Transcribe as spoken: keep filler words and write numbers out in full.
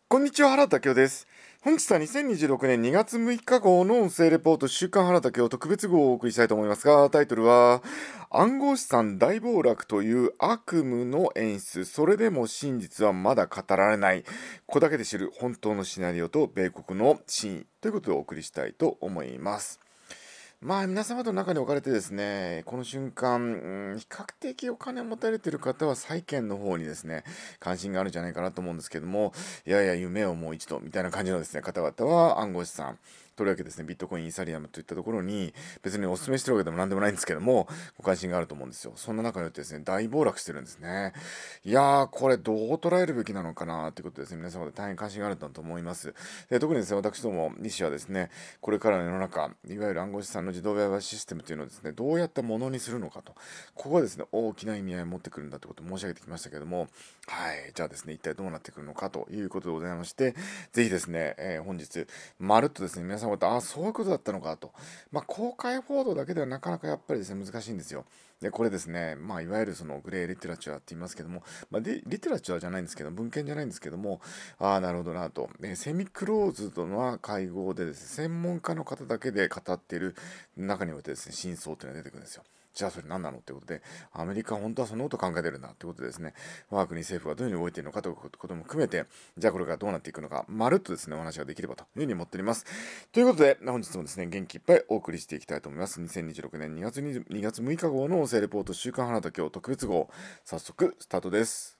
こんにちは、原田明夫です。本日はにせんにじゅうろくねんにがつむいか号の音声レポート週刊原田明夫特別号をお送りしたいと思いますが、タイトルは、暗号資産大暴落という悪夢の演出、それでも真実はまだ語られない、ここだけで知る本当のシナリオと米国の真意ということでお送りしたいと思います。まあ皆様の中に置かれてですね、この瞬間、うん比較的お金を持たれている方は債券の方にですね、関心があるんじゃないかなと思うんですけども、いやいや夢をもう一度みたいな感じのですね、方々は暗号資産、とりわけですね、ビットコイン、イーサリアムといったところに、別にお勧めしてるわけでも何でもないんですけども、ご関心があると思うんですよ。そんな中によってですね、大暴落してるんですね。いやー、これどう捉えるべきなのかなということでですね、皆様で大変関心があるんだと思います。で特にですね、私ども、西はですね、これからの世の中、いわゆる暗号資産の自動売買システムというのをですね、どうやったものにするのかと、ここはですね、大きな意味合いを持ってくるんだということを申し上げてきましたけれども、はい、じゃあですね、一体どうなってくるのかということでございまして、ぜひですね、えー本日、まるっとですね、皆様方、ああ、そういうことだったのかと、まあ、公開報道だけではなかなかやっぱりですね、難しいんですよ。で、これですね、まあ、いわゆるそのグレーリテラチュアって言いますけども、まあ、でリテラチュアじゃないんですけど、文献じゃないんですけども、ああ、なるほどなと。でセミクローズドな会合でですね、専門家の方だけで語っている中においてですね、真相というのが出てくるんですよ。じゃあそれ何なのってことで、アメリカは本当はそのことを考えてるんだってことでですね、我が国政府がどういうふうに動いているのかということも含めて、じゃあこれからどうなっていくのか、まるっとですね、お話ができればというふうに思っております。ということで、本日もですね、元気いっぱいお送りしていきたいと思います。にせんにじゅうろくねんにがつにがつむいか号の音声レポート週刊花田今日特別号、早速スタートです。